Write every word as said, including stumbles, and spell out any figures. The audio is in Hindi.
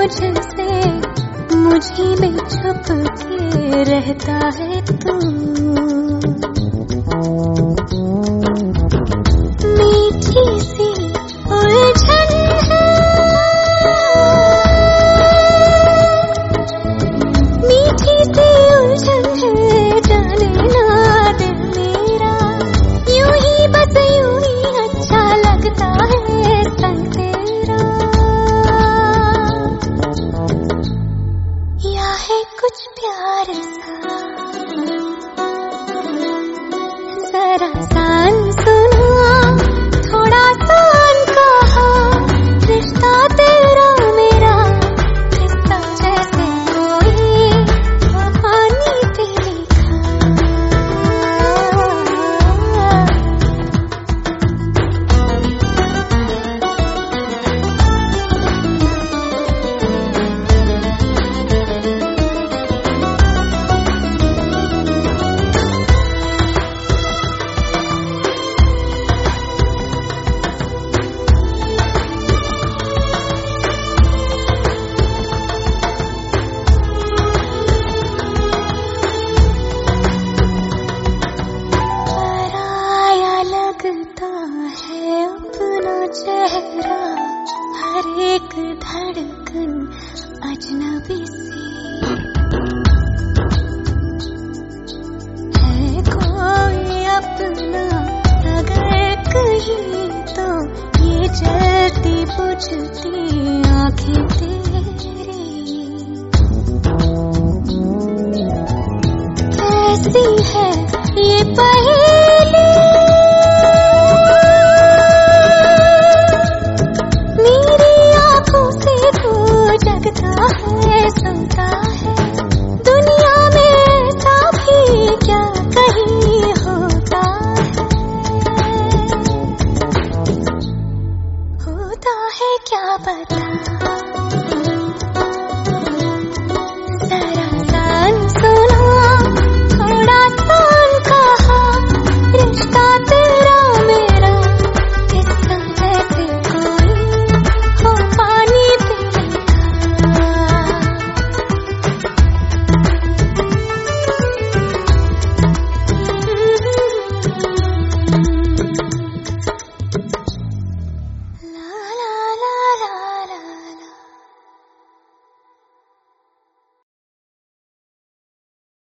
मुझसे, मुझी में छुप के रहता है तू। मीठी सी उलझन है, मीठी सी उलझन है, जाने ना दिल मेरा, यूं ही बस यूं ही अच्छा लगता है संग तेरा। या है कुछ प्यार सा, जरा सान सुना, थोड़ा सान कहा, रिश्ता तेरा मेरा, रिश्ता जैसे कोई पानी पे लिखा। लगता है अपना चेहरा, हर एक धड़कन अजनबी सी है। कोई अपना अगर कहीं तो ये जलती बुझती